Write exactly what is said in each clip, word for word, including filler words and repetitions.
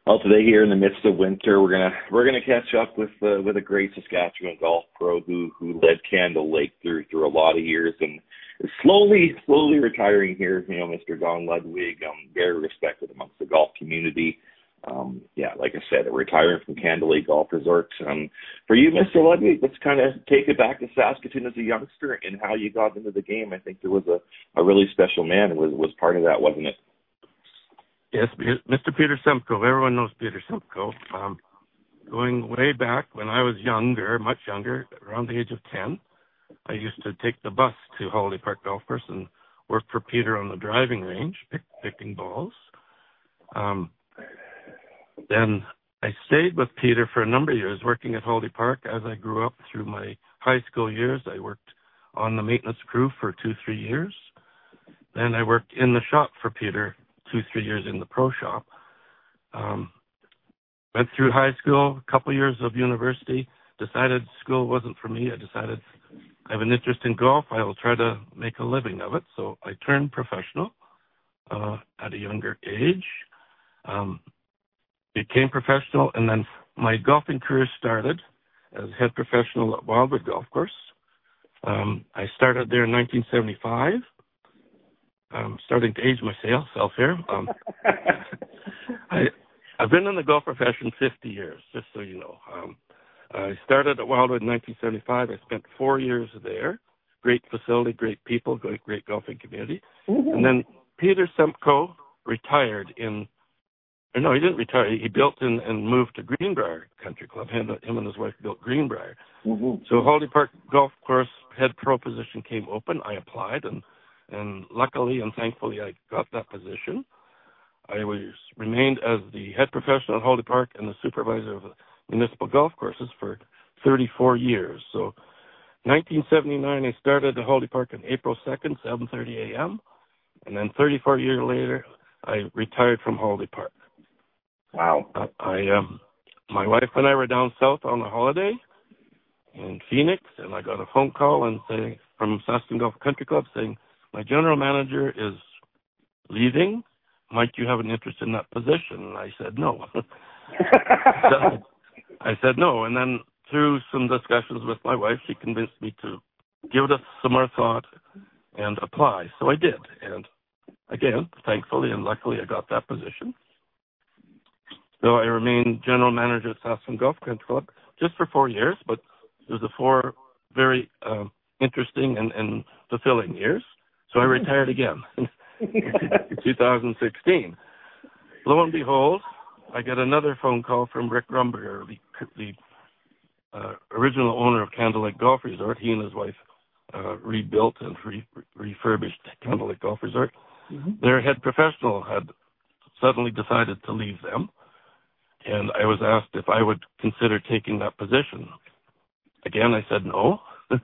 Well, today here in the midst of winter, we're gonna we're gonna catch up with uh, with a great Saskatchewan golf pro who who led Candle Lake through through a lot of years and is slowly slowly retiring here. You know, Mister Don Ludwig, um, very respected amongst the golf community. Um, yeah, like I said, retiring from Candle Lake Golf Resort. Um, for you, Mister Ludwig, let's kind of take it back to Saskatoon as a youngster and how you got into the game. I think there was a, a really special man who was was part of that, wasn't it? Yes, Mister Peter Semko. Everyone knows Peter Semko. Um, going way back when I was younger, much younger, around the age of ten, I used to take the bus to Holiday Park Golf Course and work for Peter on the driving range, pick, picking balls. Um, then I stayed with Peter for a number of years, working at Holiday Park. As I grew up through my high school years, I worked on the maintenance crew for two, three years. Then I worked in the shop for Peter two, three years in the pro shop. Um, went through high school, a couple years of university, decided school wasn't for me. I decided I have an interest in golf. I will try to make a living of it. So I turned professional uh, at a younger age, um, became professional, and then my golfing career started as head professional at Wildwood Golf Course. Um, I started there in nineteen seventy-five. I'm starting to age myself here. Um, I, I've been in the golf profession fifty years, just so you know. Um, I started at Wildwood in nineteen seventy-five. I spent four years there. Great facility, great people, great, great golfing community. Mm-hmm. And then Peter Semko retired in, or no, he didn't retire. He built in, and moved to Greenbrier Country Club. Him, him and his wife built Greenbrier. Mm-hmm. So Holiday Park Golf Course head pro position came open. I applied, and And luckily and thankfully, I got that position. I was remained as the head professional at Holiday Park and the supervisor of municipal golf courses for thirty-four years. So, nineteen seventy-nine, I started at Holiday Park on April second, seven thirty a.m. And then thirty-four years later, I retired from Holiday Park. Wow. Uh, I, um, my wife and I were down south on a holiday in Phoenix, and I got a phone call and saying from Saskatoon Golf Country Club saying, my general manager is leaving. Might you have an interest in that position? And I said no. so I said no. And then through some discussions with my wife, she convinced me to give it some more thought and apply. So I did. And again, thankfully and luckily, I got that position. So I remained general manager at Saskatoon Golf Country Club just for four years, but it was a four very uh, interesting and, and fulfilling years. So I retired again in two thousand sixteen. Lo and behold, I got another phone call from Rick Rumberger, the, the uh, original owner of Candle Lake Golf Resort. He and his wife uh, rebuilt and re- refurbished Candle Lake Golf Resort. Mm-hmm. Their head professional had suddenly decided to leave them, and I was asked if I would consider taking that position. Again, I said no.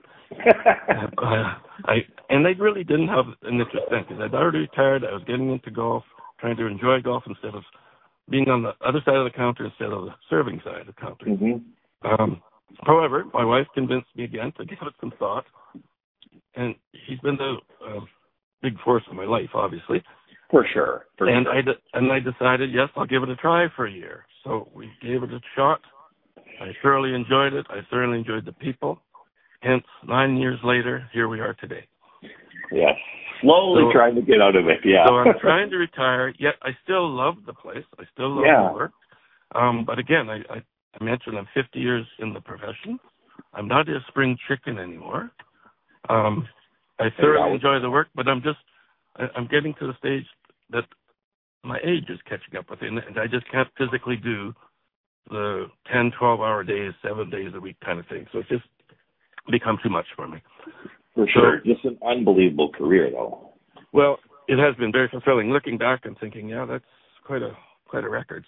uh, I and they really didn't have an interest then because I'd already retired. I was getting into golf, trying to enjoy golf instead of being on the other side of the counter instead of the serving side of the counter. Mm-hmm. Um, however, my wife convinced me again to give it some thought, and she's been the uh, big force in my life, obviously. For sure. For and sure. I de- and I decided, yes, I'll give it a try for a year. So we gave it a shot. I thoroughly enjoyed it. I thoroughly enjoyed the people. Hence, nine years later, here we are today. Yes, slowly so, trying to get out of it, yeah. So I'm trying to retire, yet I still love the place. I still love yeah. the work. Um, but again, I, I, I mentioned I'm fifty years in the profession. I'm not a spring chicken anymore. Um, I thoroughly enjoy the work, but I'm just, I, I'm getting to the stage that my age is catching up with it, and I just can't physically do the ten, twelve-hour days, seven days a week kind of thing. So it's just become too much for me. For sure. So, just an unbelievable career, though. Well, it has been very fulfilling. Looking back and thinking, yeah, that's quite a quite a record.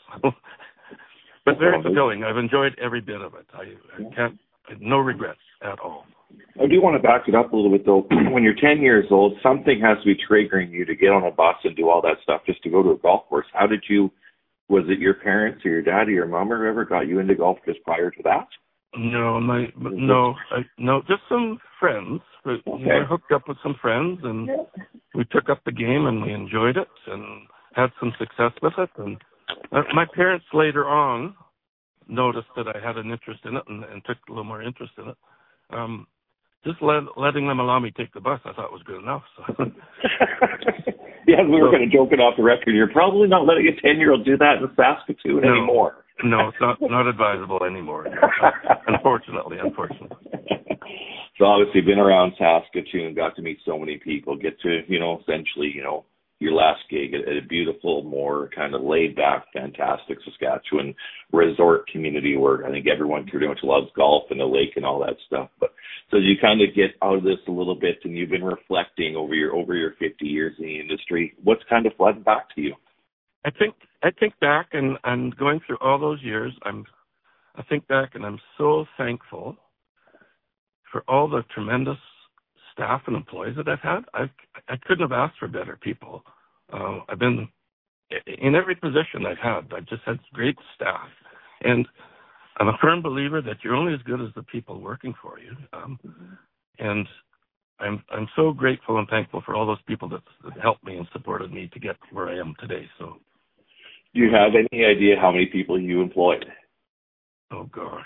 But very fulfilling. I've enjoyed every bit of it. I, I can't, I have no regrets at all. I do want to back it up a little bit, though. When you're ten years old, something has to be triggering you to get on a bus and do all that stuff just to go to a golf course. How did you, was it your parents or your dad or your mom or whoever got you into golf just prior to that? No, my no, I, no, just some friends. We okay. were hooked up with some friends, and we took up the game, and we enjoyed it, and had some success with it. And Uh, my parents later on noticed that I had an interest in it and, and took a little more interest in it. Um, just let, letting them allow me to take the bus, I thought was good enough. So. Yeah, we were so, kind of joking off the record. You're probably not letting a ten-year-old do that in Saskatoon no, anymore. No, it's not, not advisable anymore. unfortunately, unfortunately. So obviously been around Saskatoon, got to meet so many people, get to, you know, essentially, you know, your last gig at, at a beautiful, more kind of laid back, fantastic Saskatchewan resort community where I think everyone pretty much loves golf and the lake and all that stuff. But so you kind of get out of this a little bit and you've been reflecting over your, over your fifty years in the industry. What's kind of flooding back to you? I think, I think back and, and going through all those years, I'm, I think back and I'm so thankful for all the tremendous staff and employees that I've had. I've, I couldn't have asked for better people. Uh, I've been in every position I've had. I've just had great staff, and I'm a firm believer that you're only as good as the people working for you. Um, and I'm I'm so grateful and thankful for all those people that, that helped me and supported me to get where I am today. So, do you have any idea how many people you employed? Oh gosh.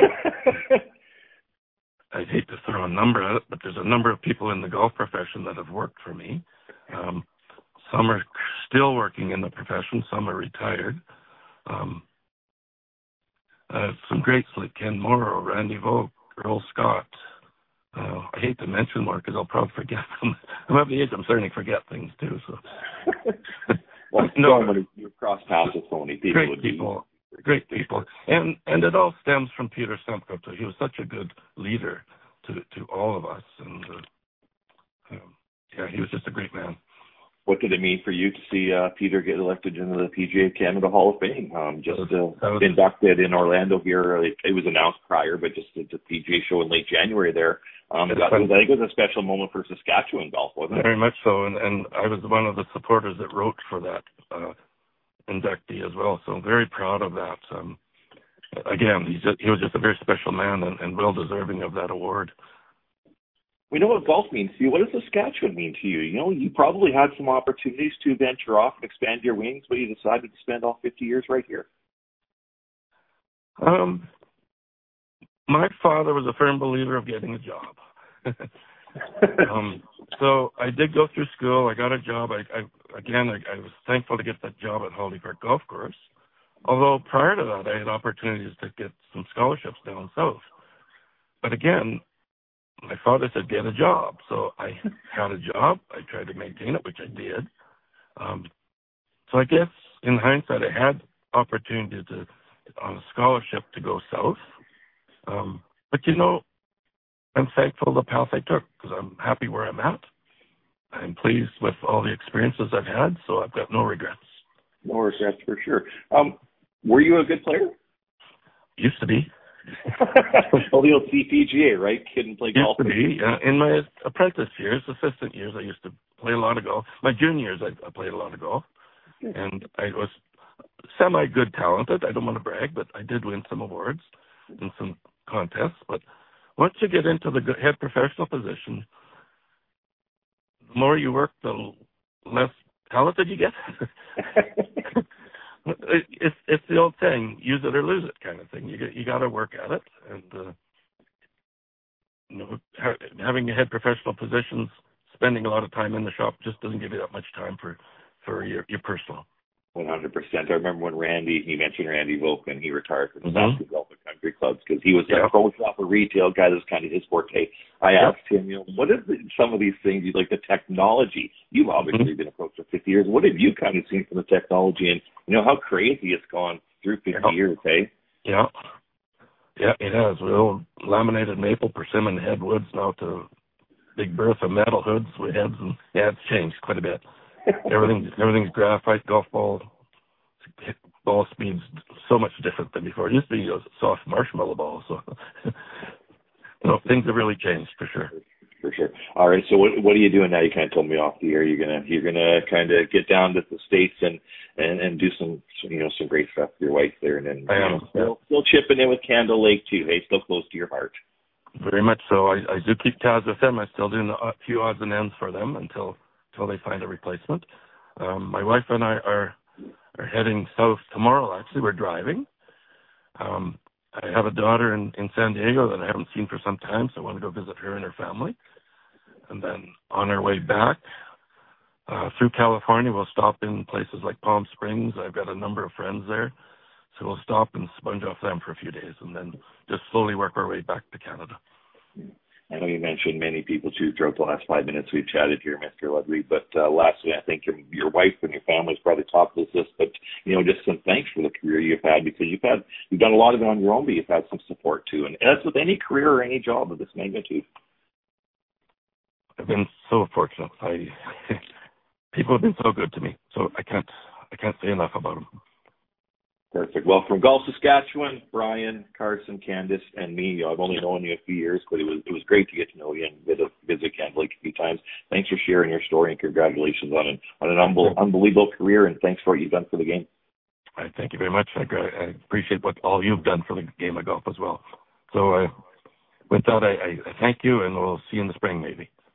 I'd hate to throw a number at it, but there's a number of people in the golf profession that have worked for me. Um, some are still working in the profession. Some are retired. Um, uh, some greats like Ken Morrow, Randy Volk, Earl Scott. Uh, I hate to mention more because I'll probably forget them. I'm at the age I'm starting to forget things too. So, well, no, so many, you've crossed paths with so many people. Great people. Great people, and and it all stems from Peter Semko too. He was such a good leader to to all of us, and uh, um, yeah, he was just a great man. What did it mean for you to see uh, Peter get elected into the P G A Canada Hall of Fame? Um, just uh, was, inducted in Orlando here. It, it was announced prior, but just at the P G A show in late January there. Um, that was, I think it was a special moment for Saskatchewan golf, wasn't it? Very much so, and and I was one of the supporters that wrote for that. Uh, inductee as well, so I'm very proud of that. Um, again, he's just, he was just a very special man and, and well deserving of that award. We know what golf means to you. What does Saskatchewan mean to you? You know, you probably had some opportunities to venture off and expand your wings, but you decided to spend all fifty years right here. Um, my father was a firm believer of getting a job. um, so I did go through school. I got a job. I, I again, I, I was thankful to get that job at Holiday Park Golf Course. Although prior to that, I had opportunities to get some scholarships down south. But again, my father said, get a job. So I got a job. I tried to maintain it, which I did. Um, so I guess in hindsight, I had opportunity to on a scholarship to go south. Um, but you know, I'm thankful the path I took because I'm happy where I'm at. I'm pleased with all the experiences I've had, so I've got no regrets. No regrets for sure. Um, were you a good player? Used to be. Well, the old C P G A, right? Kid and play golf. Used to be. Uh, in my apprentice years, assistant years, I used to play a lot of golf. My junior years, I, I played a lot of golf. And I was semi-good talented. I don't want to brag, but I did win some awards in some contests. But once you get into the head professional position, the more you work, the less talented you get. it's it's the old saying, use it or lose it kind of thing. You you got to work at it, and uh, you know, ha- having a head professional positions, spending a lot of time in the shop just doesn't give you that much time for for your your personal. one hundred percent. I remember when Randy, he mentioned Randy Volk, he retired from the Mm-hmm. Saskatchewan Golf and Country Clubs because he was Yeah. a pro shop, a retail guy. That's kind of his forte. I Yeah. asked him, you know, what is the, some of these things, you like the technology? You've obviously Mm-hmm. been a pro for fifty years. What have you kind of seen from the technology and, you know, how crazy it's gone through fifty Yeah. years, hey? Yeah. Yeah, it has. The old laminated maple persimmon head woods now to big Bertha metal hoods with heads, and yeah, it's changed quite a bit. Everything, everything's graphite, golf ball, ball speed's so much different than before. It used to be a soft marshmallow ball, so you know, things have really changed for sure. For sure. All right. So what what are you doing now? You kind of told me off the air. You're gonna you're gonna kind of get down to the States and, and, and do some you know some great stuff with your wife there, and then I am, you know, yeah. still, still chipping in with Candle Lake too. Hey, still close to your heart. Very much so. I, I do keep tabs with them. I still do a few odds and ends for them until until they find a replacement. Um, my wife and I are are heading south tomorrow. Actually, we're driving. Um, I have a daughter in, in San Diego that I haven't seen for some time, so I want to go visit her and her family. And then on our way back uh, through California, we'll stop in places like Palm Springs. I've got a number of friends there, so we'll stop and sponge off them for a few days and then just slowly work our way back to Canada. I know you mentioned many people too throughout the last five minutes we've chatted here, Mister Ludwig. But uh, lastly, I think your, your wife and your family is probably top of this list. But you know, just some thanks for the career you've had, because you've had you've done a lot of it on your own, but you've had some support too. And that's with any career or any job of this magnitude. I've been so fortunate. I people have been so good to me, so I can't I can't say enough about them. Perfect. Well, from Gulf, Saskatchewan, Brian, Carson, Candace, and me, I've only known you a few years, but it was it was great to get to know you and visit, visit Cand Lake a few times. Thanks for sharing your story, and congratulations on an on an unbel- unbelievable career, and thanks for what you've done for the game. I thank you very much. I, I appreciate what all you've done for the game of golf as well. So uh, with that, I, I thank you, and we'll see you in the spring maybe.